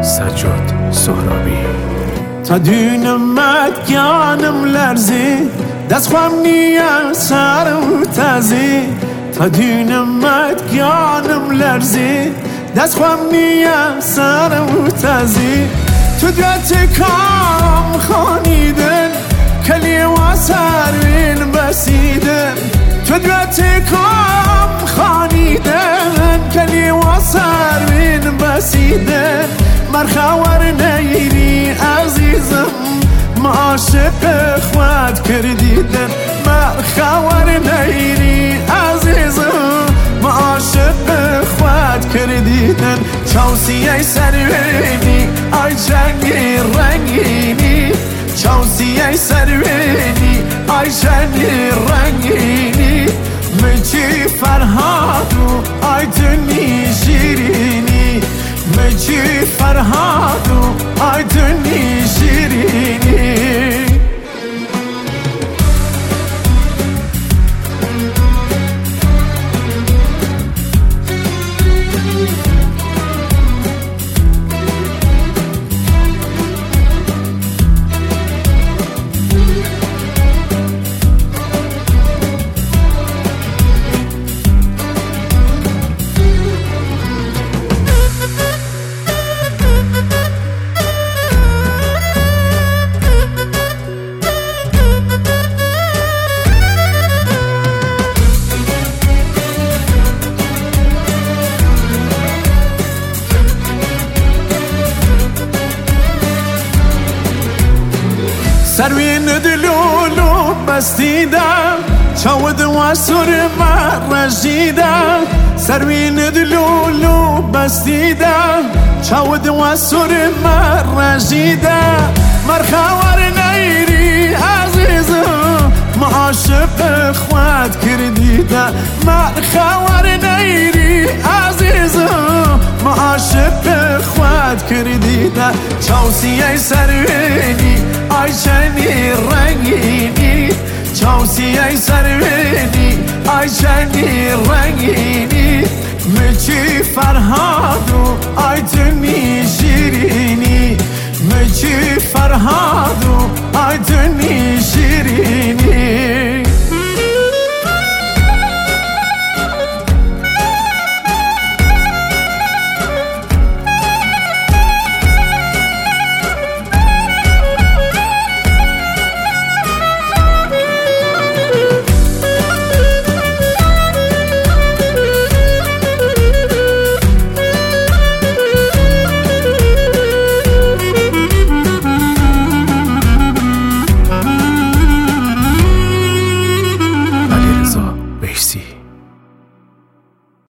سجاد سهرابی. تا دونمت گانم لرزی دست خوام نیا سرم تازی. تا دونمت گانم لرزی دست خوام نیا سرم تازی. تو دوت کام خانیدن کلی و سروین بسیدن. تو دوت کام خانیدن کلی و سروین بسیدن. مرخور نیری عزیزم ما عاشق خواد کردیدن. مرخور نیری عزیزم ما عاشق خواد کردیدن. چاوسیه سروینی آی جنگی رنگینی. چاوسیه سروینی آی جنگی رنگینی. مجی فرهادو آی دنی شیرینی. مجی فرهادو آی دنی شیرینی. سروین دلولو بستیدم چاود و سر مرجیدم. سروین دلولو بستیدم چاود و سر مرجیدم. مرخور نیری عزیزم ما عاشق خواد کردیدم. مرخور نیری عزیزم ما عاشق خواد کردیدم. چاوسیه سروینی آی جنی رنگینی. چاوسیه سروینی آی جنی رنگینی. مجی فرهادو آی دنی